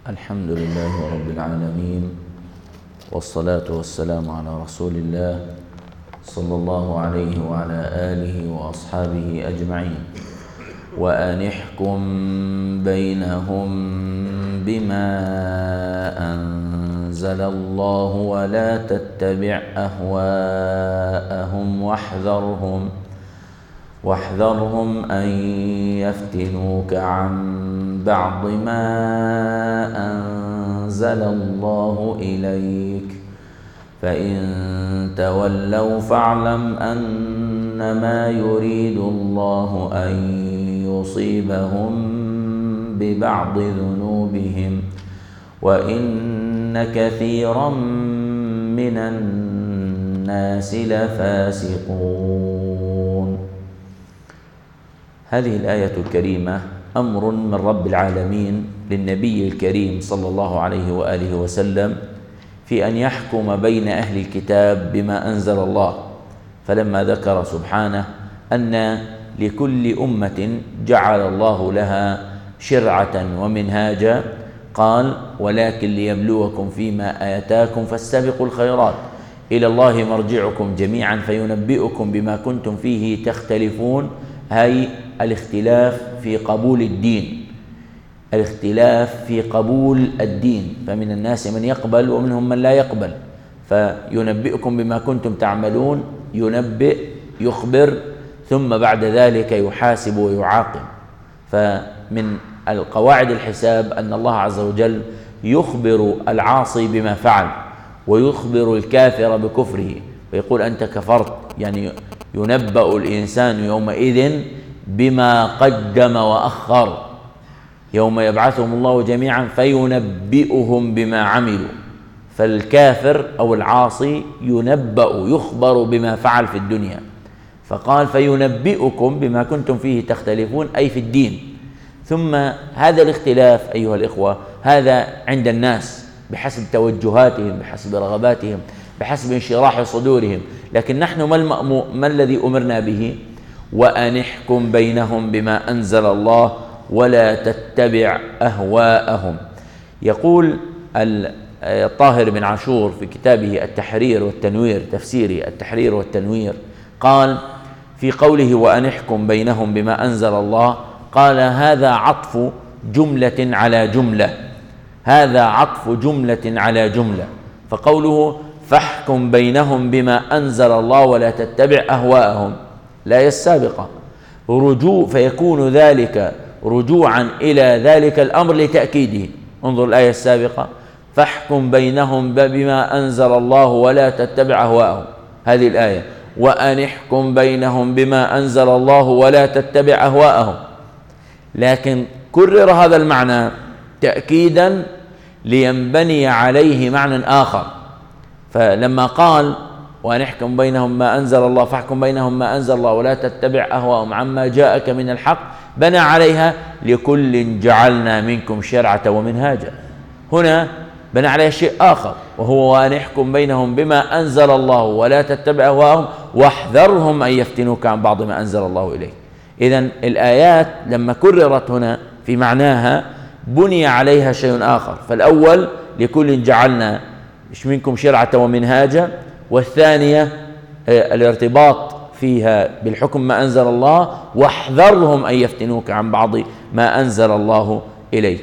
الحمد لله رب العالمين، والصلاة والسلام على رسول الله صلى الله عليه وعلى آله وأصحابه أجمعين. وأن احكم بينهم بما أنزل الله ولا تتبع أهواءهم واحذرهم أن يفتنوك عن بعض ما أنزل الله إليك، فإن تولوا فاعلم أنما يريد الله أن يصيبهم ببعض ذنوبهم وإن كثيرا من الناس لفاسقون. هذه الآية الكريمة أمر من رب العالمين للنبي الكريم صلى الله عليه وآله وسلم في أن يحكم بين أهل الكتاب بما أنزل الله، فلما ذكر سبحانه أن لكل أمة جعل الله لها شرعة ومنهاجا قال: ولكن ليبلوكم فيما آتاكم فاستبقوا الخيرات إلى الله مرجعكم جميعا فينبئكم بما كنتم فيه تختلفون، هي الاختلاف في قبول الدين، الاختلاف في قبول الدين، فمن الناس من يقبل ومنهم من لا يقبل، فينبئكم بما كنتم تعملون، ينبئ يخبر ثم بعد ذلك يحاسب ويعاقب. فمن القواعد الحساب أن الله عز وجل يخبر العاصي بما فعل ويخبر الكافر بكفره ويقول أنت كفرت، يعني ينبأ الإنسان يومئذ بما قدم وأخر، يوم يبعثهم الله جميعا فينبئهم بما عملوا. فالكافر أو العاصي ينبأ يخبر بما فعل في الدنيا، فقال فينبئكم بما كنتم فيه تختلفون أي في الدين. ثم هذا الاختلاف أيها الإخوة هذا عند الناس بحسب توجهاتهم، بحسب رغباتهم، بحسب انشراح صدورهم، لكن نحن ما الذي أمرنا به؟ وأن احكم بينهم بما أنزل الله ولا تتبع أهواءهم. يقول الطاهر بن عاشور في كتابه التحرير والتنوير، تفسيري التحرير والتنوير، قال في قوله وأن احكم بينهم بما أنزل الله، قال هذا عطف جملة على جملة، هذا عطف جملة على جملة. فقوله فاحكم بينهم بما أنزل الله ولا تتبع أهواءهم الآية السابقة رجوع، فيكون ذلك رجوعا إلى ذلك الأمر لتأكيده. انظر الآية السابقة فاحكم بينهم بما أنزل الله ولا تتبع أهواءهم، هذه الآية وأن احكم بينهم بما أنزل الله ولا تتبع أهواءهم، لكن كرر هذا المعنى تأكيدا لينبني عليه معنى آخر. فلما قال وأن احكم بينهم ما أنزل الله فاحكم بينهم ما أنزل الله ولا تتبع أهواءهم عما جاءك من الحق، بنى عليها لكل جعلنا منكم شرعة ومنهاجا. هنا بنى عليها شيء آخر وهو وأن احكم بينهم بما أنزل الله ولا تتبع أهواءهم واحذرهم أن يفتنوك عن بعض ما أنزل الله إليك. إذن الآيات لما كررت هنا في معناها بني عليها شيء آخر، فالأول لكل جعلنا منكم شرعة ومنهاجا، والثانية الارتباط فيها بالحكم ما أنزل الله واحذرهم أن يفتنوك عن بعض ما أنزل الله إليك.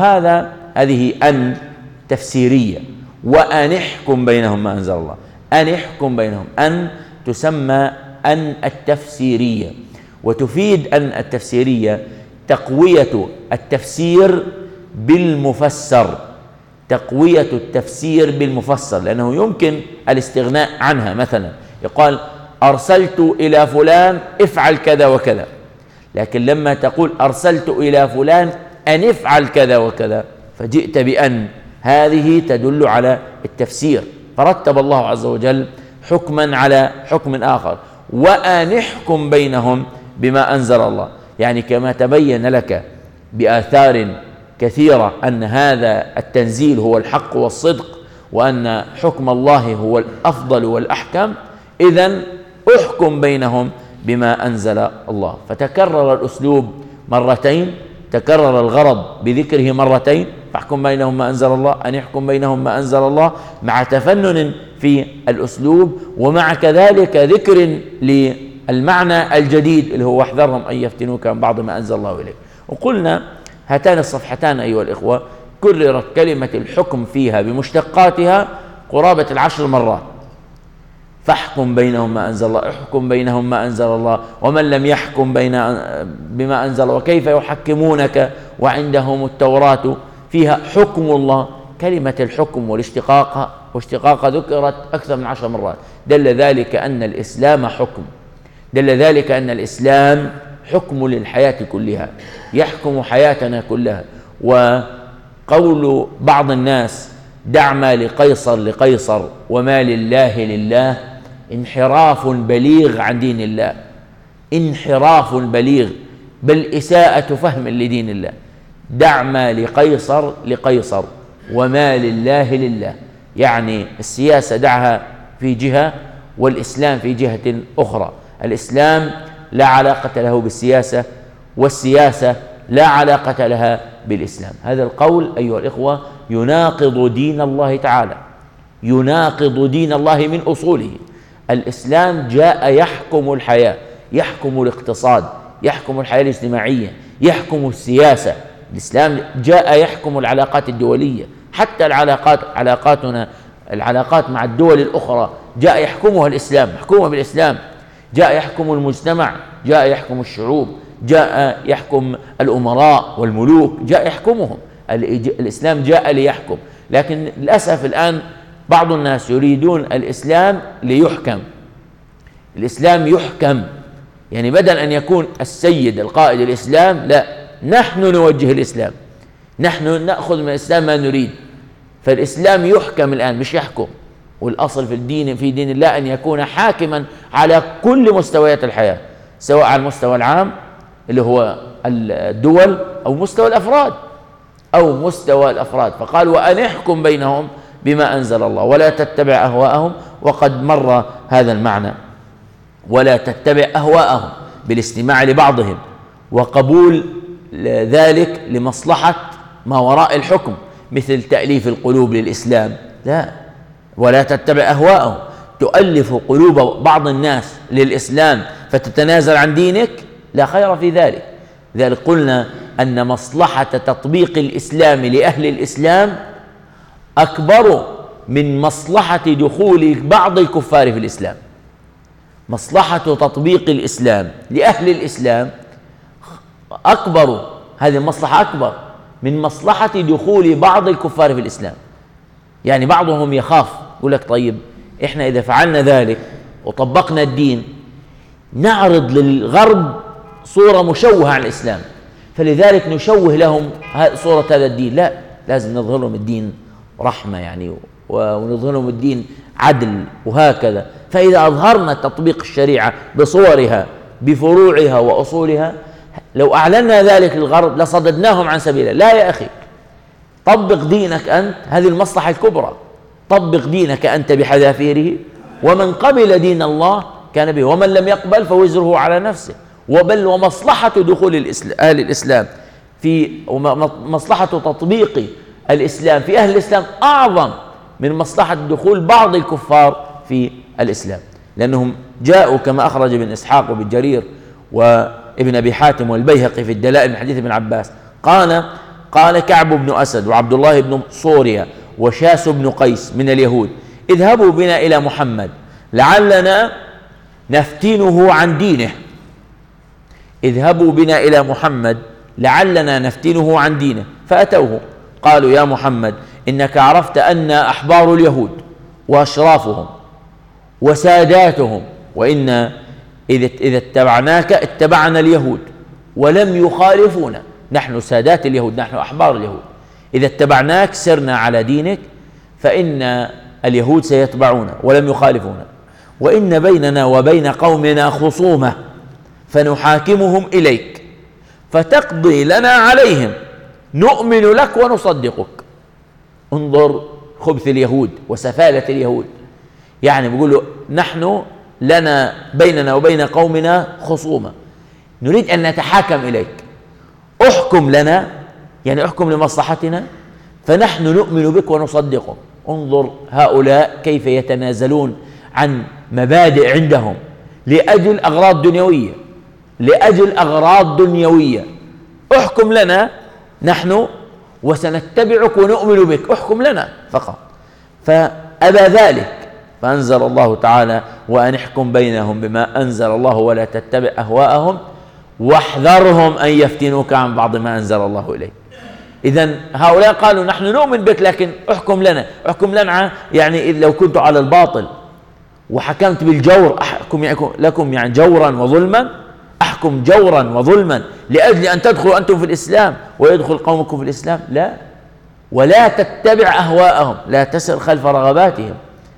هذه أن تفسيرية، وأن احكم بينهم ما أنزل الله، أن احكم بينهم، أن تسمى أن التفسيرية، وتفيد أن التفسيرية تقوية التفسير بالمفسر، تقوية التفسير بالمفسر، لأنه يمكن الاستغناء عنها. مثلا يقال أرسلت إلى فلان افعل كذا وكذا، لكن لما تقول أرسلت إلى فلان أن افعل كذا وكذا فجئت بأن، هذه تدل على التفسير، فرتب الله عز وجل حكما على حكم آخر. وأن احكم بينهم بما أنزل الله، يعني كما تبين لك بآثار كثيرة أن هذا التنزيل هو الحق والصدق وأن حكم الله هو الأفضل والأحكم، إذن احكم بينهم بما أنزل الله. فتكرر الأسلوب مرتين، تكرر الغرض بذكره مرتين، فاحكم بينهم ما أنزل الله، أن يحكم بينهم ما أنزل الله، مع تفنن في الأسلوب، ومع كذلك ذكر للمعنى الجديد اللي هو واحذرهم أن يفتنوك عن بعض ما أنزل الله إليك. وقلنا هاتان الصفحتان أيها الإخوة كررت كلمة الحكم فيها بمشتقاتها قرابة 10 مرات. فاحكم بينهم ما أنزل الله، احكم بينهم ما أنزل الله، ومن لم يحكم بما أنزل الله وكيف يحكمونك وعندهم التوراة فيها حكم الله. كلمة الحكم واشتقاقها ذكرت أكثر من 10 مرات. دل ذلك أن الإسلام حكم، دل ذلك أن الإسلام حكم للحياة كلها، يحكم حياتنا كلها. وقول بعض الناس دع ما لقيصر لقيصر وما لله لله انحراف بليغ عن دين الله، انحراف بليغ، بل إساءة فهم لدين الله. دع ما لقيصر لقيصر وما لله لله، يعني السياسة دعها في جهة والإسلام في جهة أخرى. الإسلام لا علاقة له بالسياسة، والسياسة لا علاقة لها بالإسلام. هذا القول أيها الإخوة يناقض دين الله تعالى، يناقض دين الله من أصوله. الإسلام جاء يحكم الحياة، يحكم الاقتصاد، يحكم الحياة الاجتماعية، يحكم السياسة. الإسلام جاء يحكم العلاقات الدولية، حتى العلاقات مع الدول الأخرى جاء يحكمها الإسلام، محكومة بالإسلام. جاء يحكم المجتمع، جاء يحكم الشعوب، جاء يحكم الأمراء والملوك، جاء يحكمهم. الإسلام جاء ليحكم. لكن للأسف الآن بعض الناس يريدون الإسلام ليحكم. الإسلام يحكم، يعني بدل أن يكون السيد القائد الإسلام، لا، نحن نوجه الإسلام، نحن نأخذ من الإسلام ما نريد. فالإسلام يحكم الآن مش يحكم. والأصل في دين الله أن يكون حاكما على كل مستويات الحياة، سواء على المستوى العام اللي هو الدول أو مستوى الأفراد. فقال وأن يحكم بينهم بما أنزل الله ولا تتبع أهواءهم. وقد مر هذا المعنى، ولا تتبع أهواءهم، بالاستماع لبعضهم وقبول ذلك لمصلحة ما وراء الحكم، مثل تأليف القلوب للإسلام. لا، ولا تتبع أهواءهم، تؤلف قلوب بعض الناس للإسلام فتتنازل عن دينك، لا خير في ذلك. لذلك قلنا أن مصلحة تطبيق الإسلام لأهل الإسلام أكبر من مصلحة دخول بعض الكفار في الإسلام. مصلحة تطبيق الإسلام لأهل الإسلام أكبر، هذه المصلحة أكبر من مصلحة دخول بعض الكفار في الإسلام. يعني بعضهم يخاف، يقول لك طيب إحنا إذا فعلنا ذلك وطبقنا الدين نعرض للغرب صورة مشوهة عن الإسلام، فلذلك نشوه لهم صورة هذا الدين. لا، لازم نظهر لهم الدين رحمة يعني، ونظهر لهم الدين عدل، وهكذا. فإذا أظهرنا تطبيق الشريعة بصورها بفروعها وأصولها، لو أعلنا ذلك للغرب لصددناهم عن سبيله. لا يا أخي، طبق دينك أنت، هذه المصلحة الكبرى. طبق دينك أنت بحذافيره، ومن قبل دين الله كان به، ومن لم يقبل فوزره على نفسه. وبل ومصلحة دخول أهل الإسلام مصلحة تطبيق الإسلام في أهل الإسلام أعظم من مصلحة دخول بعض الكفار في الإسلام، لأنهم جاءوا كما أخرج ابن إسحاق وابن جرير وابن أبي حاتم والبيهقي في الدلائل من حديث ابن عباس قال كعب بن أسد وعبد الله بن صوريا وشاس بن قيس من اليهود: اذهبوا بنا إلى محمد لعلنا نفتنه عن دينه. اذهبوا بنا إلى محمد لعلنا نفتنه عن دينه. فأتوه قالوا: يا محمد، إنك عرفت أن أحبار اليهود وأشرافهم وساداتهم، وإن إذا اتبعناك اتبعنا اليهود ولم يخالفونا. نحن سادات اليهود، نحن أحبار اليهود، إذا اتبعناك سرنا على دينك، فإن اليهود سيتبعونا ولم يخالفونا، وإن بيننا وبين قومنا خصومة فنحاكمهم إليك فتقضي لنا عليهم، نؤمن لك ونصدقك. انظر خبث اليهود وسفالة اليهود، يعني بيقولوا نحن لنا بيننا وبين قومنا خصومة، نريد أن نتحاكم إليك، احكم لنا، يعني احكم لمصلحتنا، فنحن نؤمن بك ونصدقك. انظر هؤلاء كيف يتنازلون عن مبادئ عندهم لأجل أغراض دنيوية، لأجل أغراض دنيوية. احكم لنا نحن وسنتبعك ونؤمن بك، احكم لنا فقط. فأبى ذلك، فأنزل الله تعالى: وأن احكم بينهم بما أنزل الله ولا تتبع أهواءهم واحذرهم أن يفتنوك عن بعض ما أنزل الله إليك. إذن هؤلاء قالوا: نحن نؤمن بك لكن احكم لنا. احكم لنا يعني لو كنت على الباطل وحكمت بالجور أحكم لكم يعني جورا وظلما، أحكم جورا وظلما لأجل أن تدخلوا أنتم في الإسلام ويدخل قومكم في الإسلام؟ لا. ولا تتبع أهواءهم، لا تسر خلف رغباتهم،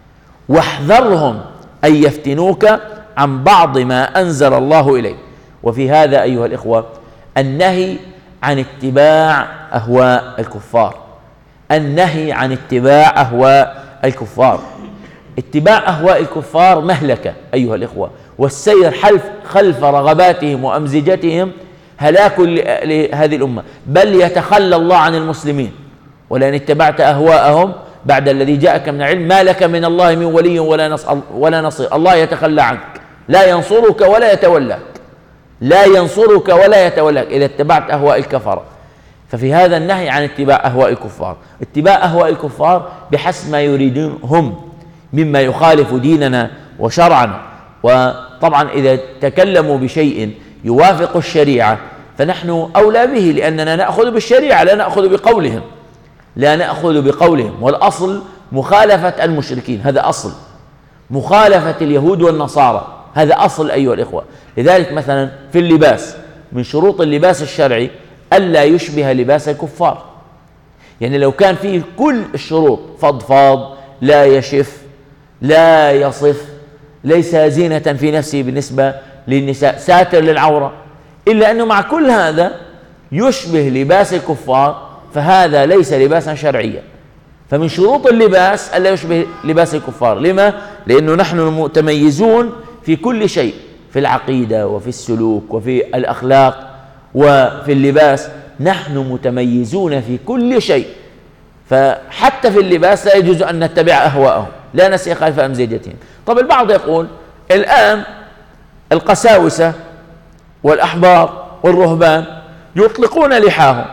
واحذرهم أن يفتنوك عن بعض ما أنزل الله إليك. وفي هذا أيها الإخوة النهي عن اتباع أهواء الكفار، النهي عن اتباع أهواء الكفار. اتباع أهواء الكفار مهلكة أيها الإخوة، والسير خلف رغباتهم وأمزجتهم هلاك لهذه الأمة، بل يتخلى الله عن المسلمين. ولئن اتبعت أهواءهم بعد الذي جاءك من العلم ما لك من الله من ولي ولا نصير. الله يتخلى عنك، لا ينصرك ولا يتولاك، لا ينصرك ولا يتولاك إذا اتبعت أهواء الكفرة. ففي هذا النهي عن اتباع أهواء الكفار. اتباع أهواء الكفار بحسب ما يريدون هم مما يخالف ديننا وشرعنا. وطبعا إذا تكلموا بشيء يوافق الشريعة فنحن أولى به، لأننا نأخذ بالشريعة لا نأخذ بقولهم، لا نأخذ بقولهم. والأصل مخالفة المشركين، هذا أصل. مخالفة اليهود والنصارى هذا أصل أيها الإخوة. لذلك مثلا في اللباس من شروط اللباس الشرعي ألا يشبه لباس الكفار. يعني لو كان فيه كل الشروط، فضفاض، لا يشف، لا يصف، ليس زينة في نفسه بالنسبة للنساء، ساتر للعورة، إلا أنه مع كل هذا يشبه لباس الكفار، فهذا ليس لباسا شرعيا. فمن شروط اللباس ألا يشبه لباس الكفار. لما؟ لأنه نحن متميزون في كل شيء، في العقيدة وفي السلوك وفي الأخلاق وفي اللباس، نحن متميزون في كل شيء. فحتى في اللباس لا يجوز أن نتبع أهواءهم، لا نسير خلف أمزجتهم. طب البعض يقول الآن القساوسة والأحبار والرهبان يطلقون لحاهم،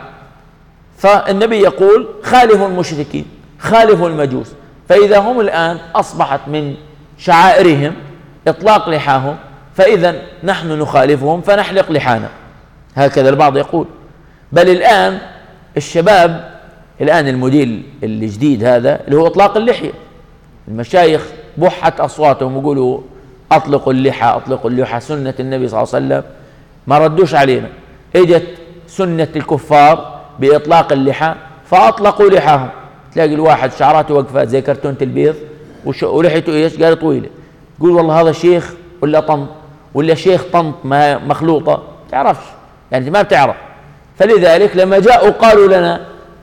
فالنبي يقول خالفوا المشركين، خالفوا المجوس. فإذا هم الآن أصبحت من شعائرهم إطلاق لحاهم، فإذا نحن نخالفهم فنحلق لحانا. هكذا البعض يقول. بل الآن الشباب، الآن الموديل الجديد هذا اللي هو إطلاق اللحية، المشايخ بحت أصواتهم ويقولوا أطلقوا اللحى، أطلقوا اللحى، سنة النبي صلى الله عليه وسلم. ما ردوش علينا، اجت سنة الكفار بإطلاق اللحى فأطلقوا لحاهم. تلاقي الواحد شعراته وقفات زي كرتونة البيض ولحيته ايش؟ قال طويلة. يقول والله هذا شيخ ولا طنط، ولا شيخ طنط ما مخلوطة، تعرفش يعني ما بتعرف. فلذلك لما جاءوا قالوا لنا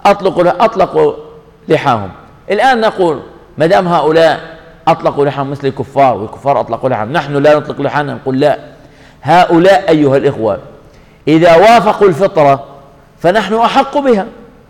أطلقوا لحاهم. الآن نقول ما دام هؤلاء أطلقوا لحاهم مثل الكفار والكفار أطلقوا لحاهم، نحن لا نطلق لحانا. نقول لا، هؤلاء أيها الإخوة إذا وافقوا الفطرة فنحن أحق بها.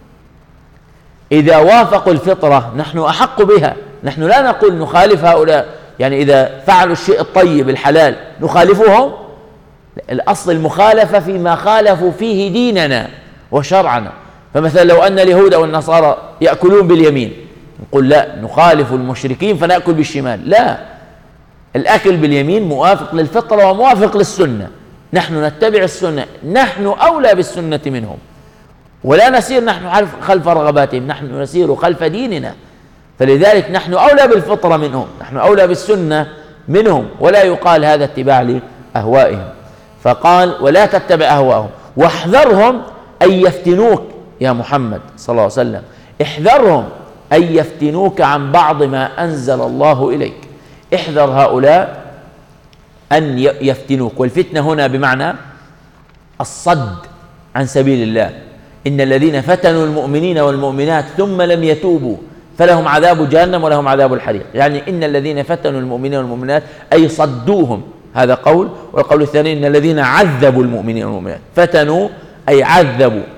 إذا وافقوا الفطرة نحن أحق بها. نحن لا نقول نخالف هؤلاء، يعني إذا فعلوا الشيء الطيب الحلال نخالفهم. الأصل المخالفة فيما خالفوا فيه ديننا وشرعنا. فمثلا لو أن اليهود والنصارى يأكلون باليمين نقول لا، نخالف المشركين فنأكل بالشمال. لا، الأكل باليمين موافق للفطرة وموافق للسنة، نحن نتبع السنة، نحن أولى بالسنة منهم، ولا نسير نحن خلف رغباتهم، نحن نسير خلف ديننا. فلذلك نحن أولى بالفطرة منهم، نحن أولى بالسنة منهم، ولا يقال هذا اتباع لأهوائهم. فقال ولا تتبع أهواءهم واحذرهم أن يفتنوك يا محمد صلى الله عليه وسلم، احذرهم أن يفتنوك عن بعض ما أنزل الله إليك. احذر هؤلاء أن يفتنوك. والفتنة هنا بمعنى الصد عن سبيل الله. إن الذين فتنوا المؤمنين والمؤمنات ثم لم يتوبوا فلهم عذاب جهنم ولهم عذاب الحريق. يعني إن الذين فتنوا المؤمنين والمؤمنات أي صدوهم، هذا قول. والقول الثاني إن الذين عذبوا المؤمنين والمؤمنات، فتنوا أي عذبوا.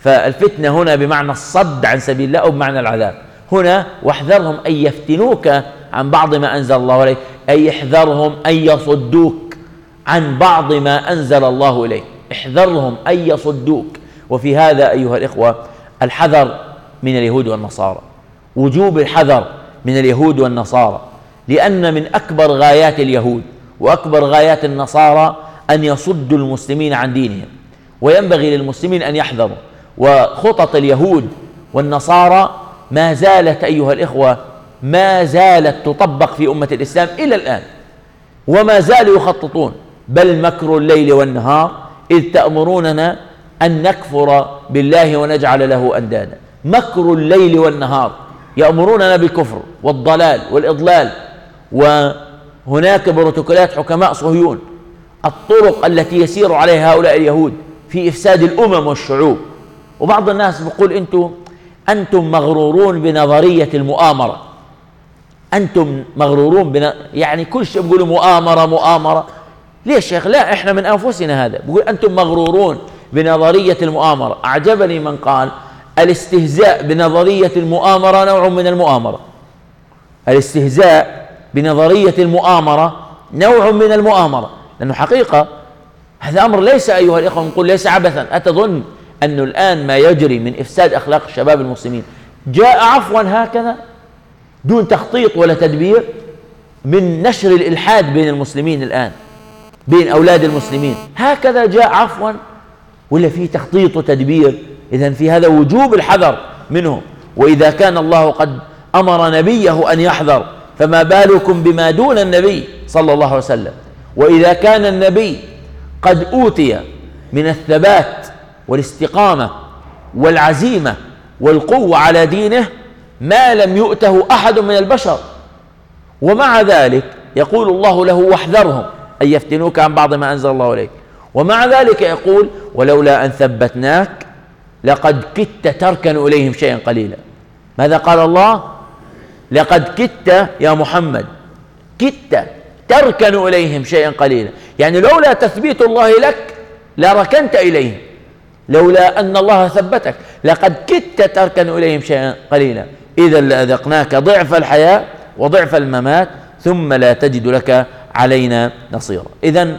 فالفتنة هنا بمعنى الصد عن سبيل الله أو بمعنى العذاب. هنا واحذرهم أن يفتنوك عن بعض ما أنزل الله إليك، أي احذرهم أن يصدوك عن بعض ما أنزل الله إليك، احذرهم أن يصدوك. وفي هذا أيها الإخوة الحذر من اليهود والنصارى، وجوب الحذر من اليهود والنصارى، لأن من أكبر غايات اليهود وأكبر غايات النصارى أن يصدوا المسلمين عن دينهم، وينبغي للمسلمين أن يحذروا. وخطط اليهود والنصارى ما زالت أيها الإخوة ما زالت تطبق في أمة الإسلام إلى الآن، وما زالوا يخططون، بل مكر الليل والنهار إذ تأمروننا أن نكفر بالله ونجعل له أندادا. مكر الليل والنهار يأمروننا بالكفر والضلال والإضلال. وهناك بروتوكولات حكماء صهيون، الطرق التي يسير عليها هؤلاء اليهود في إفساد الأمم والشعوب. وبعض الناس بيقول أنتم مغرورون بنظرية المؤامرة، أنتم مغرورون يعني كل شيء بيقولوا مؤامرة مؤامرة. ليه يا شيخ؟ لا، إحنا من أنفسنا هذا بيقول أنتم مغرورون بنظرية المؤامرة. أعجبني من قال الاستهزاء بنظرية المؤامرة نوع من المؤامرة. الاستهزاء بنظرية المؤامرة نوع من المؤامرة، لأنه حقيقة هذا أمر ليس أيها الإخوة نقول ليس عبثا. أتظن أنه الآن ما يجري من إفساد أخلاق الشباب المسلمين جاء عفوا هكذا دون تخطيط ولا تدبير من نشر الإلحاد بين المسلمين الآن، بين أولاد المسلمين، هكذا جاء عفوا ولا في تخطيط وتدبير؟ إذن في هذا وجوب الحذر منهم. وإذا كان الله قد أمر نبيه أن يحذر فما بالكم بما دون النبي صلى الله عليه وسلم. وإذا كان النبي قد أوتي من الثبات والاستقامة والعزيمة والقوة على دينه ما لم يؤته أحد من البشر، ومع ذلك يقول الله له واحذرهم أن يفتنوك عن بعض ما أنزل الله إليك، ومع ذلك يقول ولولا أن ثبتناك لقد كدت تركن إليهم شيئا قليلا. ماذا قال الله؟ لقد كدت يا محمد، كدت تركن إليهم شيئا قليلا، يعني لولا تثبيت الله لك لركنت إليهم، لولا أن الله ثبتك لقد كدت تركن إليهم شيئا قليلا، إذا لأذقناك ضعف الحياة وضعف الممات ثم لا تجد لك علينا نصيرا. إذن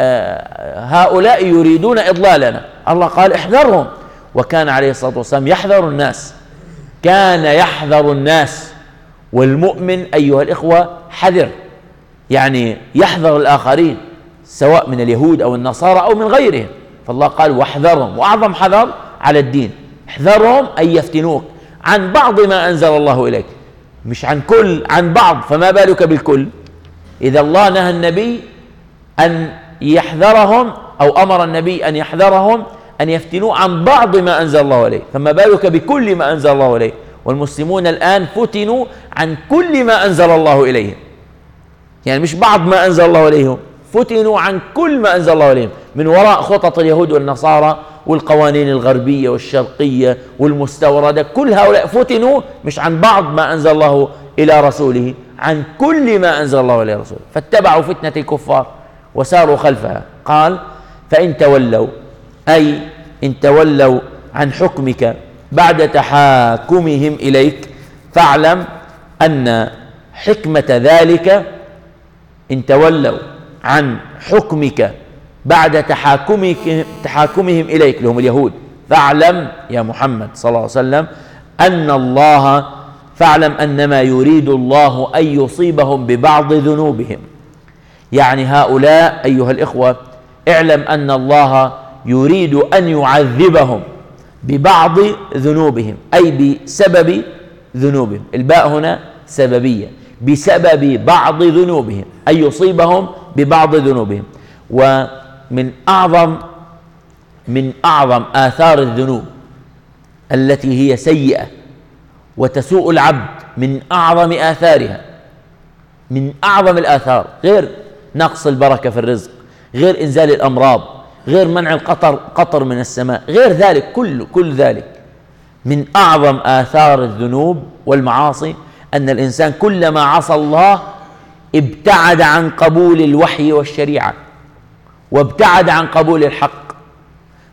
هؤلاء يريدون إضلالنا، الله قال احذرهم. وكان عليه الصلاة والسلام يحذر الناس، كان يحذر الناس. والمؤمن أيها الإخوة حذر، يعني يحذر الآخرين سواء من اليهود أو النصارى أو من غيرهم. فالله قال واحذرهم، وأعظم حذر على الدين، احذرهم أن يفتنوك عن بعض ما أنزل الله إليك، مش عن كل، عن بعض، فما بالك بالكل؟ إذا الله نهى النبي أن يحذرهم أو أمر النبي أن يحذرهم أن يفتنوا عن بعض ما أنزل الله إليه، فما بالك بكل ما أنزل الله إليه؟ والمسلمون الآن فتنوا عن كل ما أنزل الله إليهم، يعني مش بعض ما أنزل الله إليهم، فتنوا عن كل ما أنزل الله إليهم من وراء خطط اليهود والنصارى والقوانين الغربية والشرقية والمستوردة. كل هؤلاء فتنوا مش عن بعض ما أنزل الله إلى رسوله، عن كل ما أنزل الله إلى رسوله، فاتبعوا فتنة الكفار وساروا خلفها. قال فإن تولوا، أي إن تولوا عن حكمك بعد تحاكمهم إليك فاعلم أن حكمة ذلك، إن تولوا عن حكمك بعد تحاكمهم إليك اللي هم اليهود، فاعلم يا محمد صلى الله عليه وسلم أن الله، فاعلم أنما يريد الله أن يصيبهم ببعض ذنوبهم. يعني هؤلاء أيها الإخوة اعلم أن الله يريد أن يعذبهم ببعض ذنوبهم، أي بسبب ذنوبهم، الباء هنا سببية، بسبب بعض ذنوبهم، أي يصيبهم ببعض ذنوبهم. ومن أعظم آثار الذنوب التي هي سيئة وتسوء العبد، من أعظم آثارها، من أعظم الآثار، غير نقص البركة في الرزق، غير إنزال الأمراض، غير منع قطر من السماء، غير ذلك كل ذلك، من أعظم آثار الذنوب والمعاصي أن الإنسان كلما عصى الله ابتعد عن قبول الوحي والشريعة، وابتعد عن قبول الحق،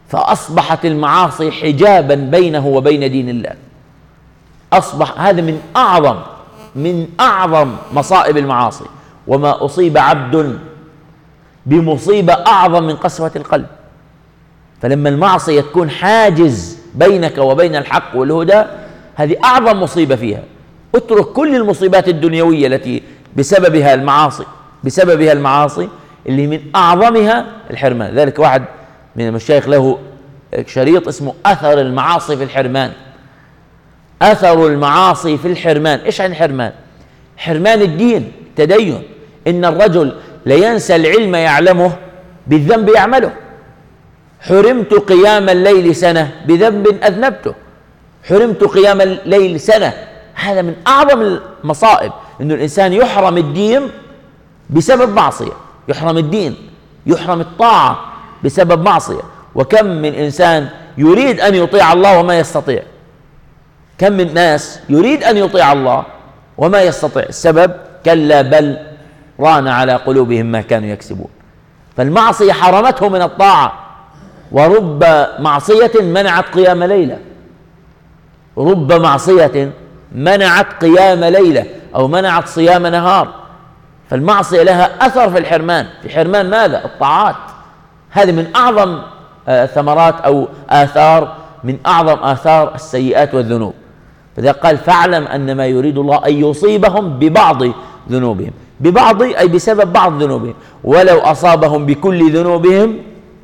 فأصبحت المعاصي حجابا بينه وبين دين الله. أصبح هذا من أعظم مصائب المعاصي. وما أصيب عبد بمصيبة أعظم من قسوة القلب. فلما المعصية تكون حاجز بينك وبين الحق والهدى، هذه أعظم مصيبة فيها. اترك كل المصيبات الدنيوية التي بسببها المعاصي اللي من أعظمها الحرمان. ذلك واحد من المشايخ له شريط اسمه أثر المعاصي في الحرمان. أثر المعاصي في الحرمان. إيش عن الحرمان؟ حرمان الدين، تدين. إن الرجل لينسى العلم يعلمه بالذنب يعمله. حرمت قيام الليل سنة بذنب أذنبته. حرمت قيام الليل سنة. هذا من أعظم المصائب، إنه الإنسان يحرم الدين بسبب معصية، يحرم الدين، يحرم الطاعة بسبب معصية. وكم من إنسان يريد أن يطيع الله وما يستطيع. كم من ناس يريد أن يطيع الله وما يستطيع. السبب كلا بل ران على قلوبهم ما كانوا يكسبون. فالمعصية حرمته من الطاعة. ورب معصية منعت قيام ليلة. رب معصية منعت قيام ليلة أو منعت صيام نهار. فالمعصية لها أثر في الحرمان. في حرمان ماذا؟ الطاعات. هذه من أعظم ثمرات أو آثار، من أعظم آثار السيئات والذنوب. فإذا قال فاعلم أن ما يريد الله أن يصيبهم ببعض ذنوبهم. ببعض أي بسبب بعض ذنوبهم. ولو أصابهم بكل ذنوبهم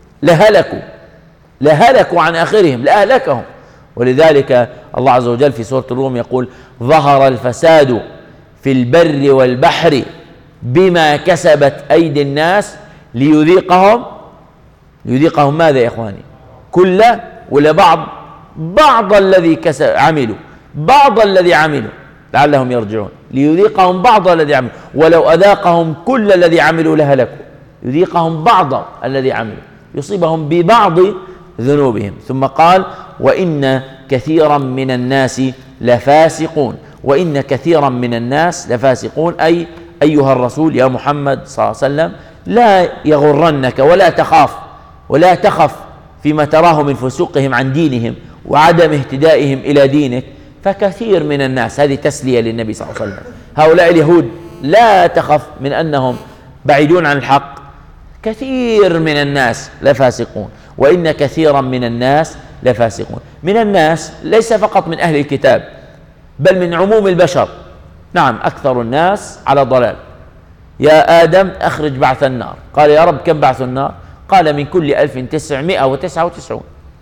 لهلكوا عن آخرهم، لأهلكهم. ولذلك الله عز وجل في سورة الروم يقول ظهر الفساد في البر والبحر بما كسبت أيدي الناس ليذيقهم ماذا يا إخواني؟ كل ولا بعض الذي عملوا، بعض الذي عملوا لعلهم يرجعون. ليذيقهم بعض الذي عملوا ولو أذاقهم كل الذي عملوا لهلكوا. يذيقهم بعض الذي عملوا، يصيبهم ببعض ذنوبهم. ثم قال وإن كثيرا من الناس لفاسقون. وإن كثيرا من الناس لفاسقون، أي أيها الرسول يا محمد صلى الله عليه وسلم لا يغرنك ولا تخف فيما تراه من فسوقهم عن دينهم وعدم اهتدائهم إلى دينك. فكثير من الناس، هذه تسلية للنبي صلى الله عليه وسلم، هؤلاء اليهود لا تخف من أنهم بعيدون عن الحق. كثير من الناس لفاسقون. وإن كثيرا من الناس لفاسقون. من الناس ليس فقط من أهل الكتاب، بل من عموم البشر. نعم، أكثر الناس على ضلال. يا آدم أخرج بعث النار. قال يا رب كم بعث النار؟ قال من كل 1999.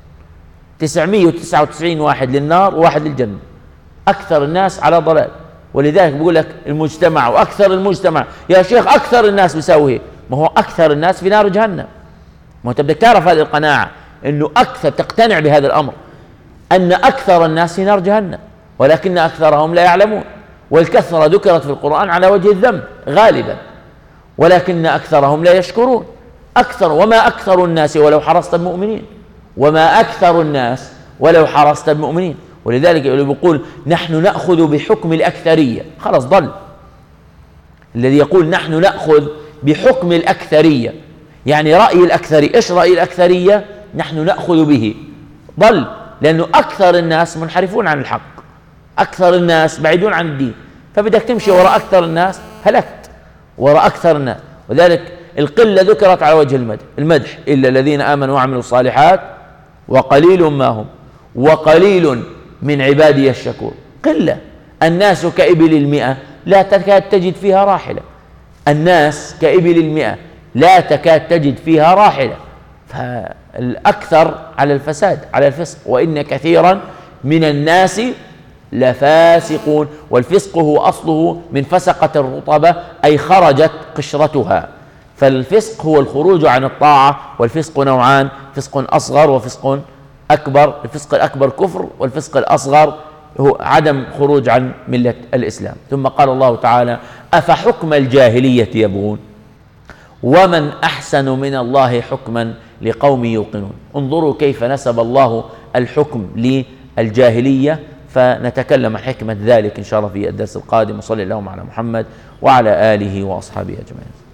999 واحد للنار وواحد للجنة. أكثر الناس على ضلال. ولذلك بيقول لك المجتمع وأكثر المجتمع. يا شيخ أكثر الناس بيساوي، ما هو أكثر الناس في نار جهنم. ما أنت بدك تعرف هذه القناعة، إنه أكثر، تقتنع بهذا الأمر أن أكثر الناس في نار جهنم، ولكن أكثرهم لا يعلمون. والكثرة ذكرت في القرآن على وجه الذم غالبا، ولكن أكثرهم لا يشكرون. وما أكثر الناس ولو حرصت بمؤمنين. وما أكثر الناس ولو حرصت بمؤمنين. ولذلك يقول نحن نأخذ بحكم الأكثرية. خلاص ضل الذي يقول نحن نأخذ بحكم الأكثرية، يعني رأي الأكثرية. إيش رأي الأكثرية؟ نحن نأخذ به. ضل، لأنه أكثر الناس منحرفون عن الحق، أكثر الناس بعيدون عن الدين. فبدك تمشي وراء أكثر الناس هلكت وراء أكثر الناس. وذلك القلة ذكرت على وجه المدح إلا الذين آمنوا وعملوا الصالحات وقليل ما هم وقليل من عبادي الشكور. قلة. الناس كإبل المئة لا تكاد تجد فيها راحلة. الناس كإبل المئة لا تكاد تجد فيها راحلة. فالأكثر على الفساد، على الفسق. وإن كثيرا من الناس لفاسقون. والفسق هو أصله من فسقة الرطبة، أي خرجت قشرتها. فالفسق هو الخروج عن الطاعة. والفسق نوعان: فسق أصغر وفسق أكبر. الفسق الأكبر كفر، والفسق الأصغر هو عدم خروج عن ملة الإسلام. ثم قال الله تعالى: أفحكم الجاهلية يبغون ومن أحسن من الله حكما لقوم يوقنون. انظروا كيف نسب الله الحكم للجاهلية. فنتكلم عن حكمة ذلك إن شاء الله في الدرس القادم. وصلى اللهم على محمد وعلى آله وأصحابه أجمعين.